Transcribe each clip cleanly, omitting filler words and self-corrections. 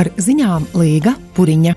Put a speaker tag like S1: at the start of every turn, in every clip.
S1: Ar ziņām Līga Puriņa.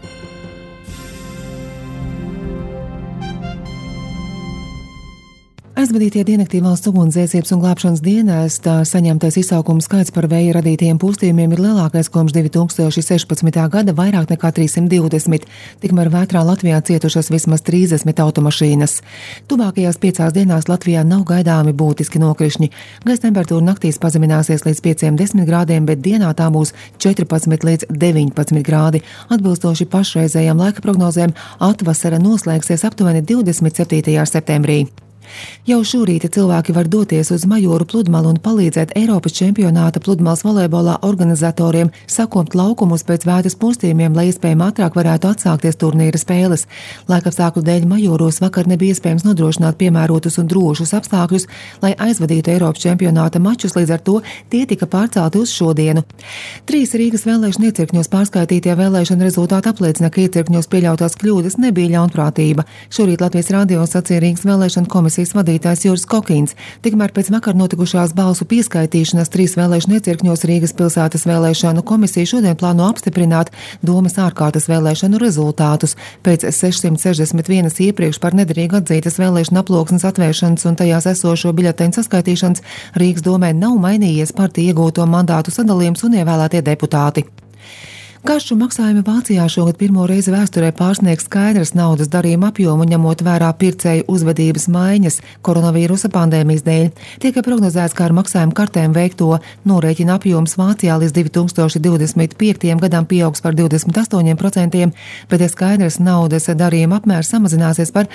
S1: Aizvadītie diennaktī Valsts ugunsdzēsības un glābšanas dienesta saņemtais izsaukumu skaits par vēja radītajiem postījumiem ir lielākais kopš 2016. gada, vairāk nekā 320. Tikmēr vētrā Latvijā cietušas vismaz 30 automašīnas. Tuvākajās 5 dienās Latvijā nav gaidāmi būtiski nokrišņi. Gaisa temperatūra naktīs pazemināsies līdz 5–10 grādiem, bet dienā tā būs 14 līdz 19 grādi. Atbilstoši pašreizējām laika prognozēm, atvasara noslēgsies aptuveni 27. septembrī. Jau šorīt cilvēki var doties uz Majoru pludmalu un palīdzēt Eiropas čempionāta pludmales volejbolā organizatoriem sakomt laukumus pēc vētras postījumiem, lai iespējami ātrāk varētu atsākties turnīra spēles. Laikapstākļu dēļ Majoros vakar nebija iespējams nodrošināt piemērotus un drošus apstākļus, lai aizvadītu Eiropas čempionāta mačus, līdz ar to tie tika pārcelti uz šodienu. 3 Rīgas vēlēšanu iecirkņos pārskaitītie vēlēšanu rezultāti apliecina, ka iecirkņos pieļautās kļūdas nebija ļaunprātība. Šorīt Latvijas radio sacīja Rīgas vēlēšanu komisijas vadītājs Juris Kokins. Tikmēr pēc vakar notikušās balsu pieskaitīšanas 3 vēlēšanu iecirkņos Rīgas pilsētas vēlēšanu komisija šodien plāno apstiprināt domes ārkārtas vēlēšanu rezultātus. Pēc 661 iepriekš par nederīgu atzītas vēlēšanu aploksnes atvēršanas un tajās esošo biļeteņu saskaitīšanas Rīgas domē nav mainījies partiju iegūto mandātu sadalījums un ievēlētie deputāti. Karšu maksājumi Vācijā šogad pirmo reizi vēsturē pārsniegs skaidras naudas darījuma apjomu, ņemot vērā pircēju uzvedības maiņas koronavīrusa pandēmijas dēļ. Tiek prognozēts, ka ar maksājumu kartēm veikto norēķina apjoms Vācijā līdz 2025. gadam pieaugs par 28%, bet skaidras naudas darījuma apmērs samazināsies par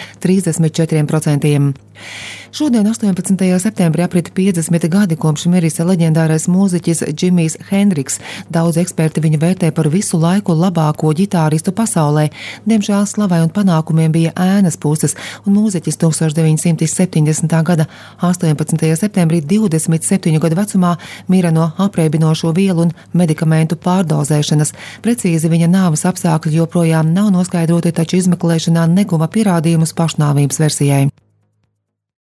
S1: 34%. Šodien, 18. septembrī, aprit 50 gadi kopš miris leģendārais mūziķis Džimijs Hendriks. Daudz eksperti viņu vērtē par visu laiku labāko ģitāristu pasaulē. Diemžēl slavai un panākumiem bija ēnas puses, un mūziķis 1970. gada 18. septembrī 27 gadu vecumā mira no apreibinošo vielu un medikamentu pārdozēšanas. Precīzi viņa nāves apstākļi joprojām nav noskaidroti, taču izmeklēšanā neguva pierādījumus pašnāvības versijai.